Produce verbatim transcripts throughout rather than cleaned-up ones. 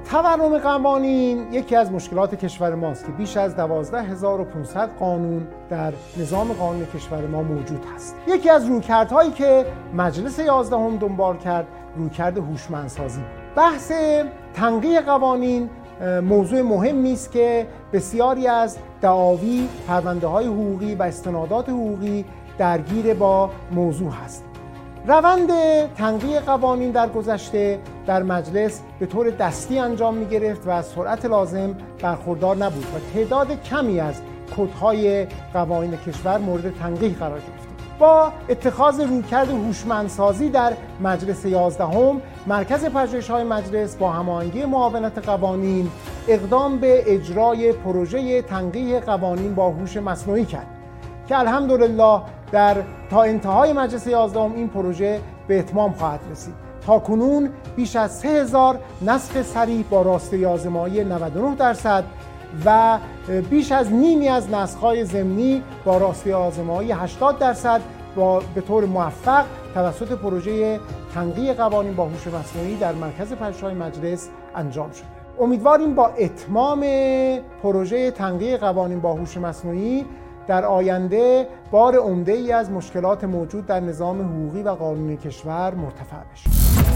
تورم قوانین یکی از مشکلات کشور ماست که بیش از دوازده هزار و پانصد قانون در نظام قانون کشور ما موجود هست. یکی از رویکردهایی که مجلس یازدهم دنبال کرد رویکرد هوشمندسازی. بحث تنقیح قوانین موضوع مهمی است که بسیاری از دعاوی، پرونده‌های حقوقی و استنادات حقوقی درگیر با موضوع هست. روند تنقیح قوانین در گذشته در مجلس به طور دستی انجام می گرفت و از سرعت لازم برخوردار نبود و تعداد کمی از کدهای قوانین کشور مورد تنقیح قرار گرفت. با اتخاذ رویکرد هوشمندسازی در مجلس یازدهم، مرکز پژوهش‌های مجلس با هماهنگی معاونت قوانین اقدام به اجرای پروژه تنقیح قوانین با هوش مصنوعی کرد که الحمدلله در تا انتهای مجلس یازدهم این پروژه به اتمام خواهد رسید. تا کنون بیش از سه هزار نسخ صریح با راسته آزمایی نود و نه درصد و بیش از نیمی از نسخ‌های ضمنی با راسته آزمایی هشتاد درصد با به طور موفق توسط پروژه تنقیح قوانین با هوش مصنوعی در مرکز پژوهش‌های مجلس انجام شده. امیدواریم با اتمام پروژه تنقیح قوانین با هوش مصنوعی در آینده بار عمده‌ای از مشکلات موجود در نظام حقوقی و قانونی کشور مرتفع بشه.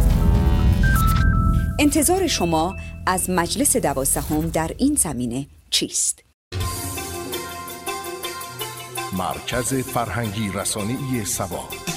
انتظار شما از مجلس دوازدهم در این زمینه چیست؟ مرکز فرهنگی رسانه‌ای سبا.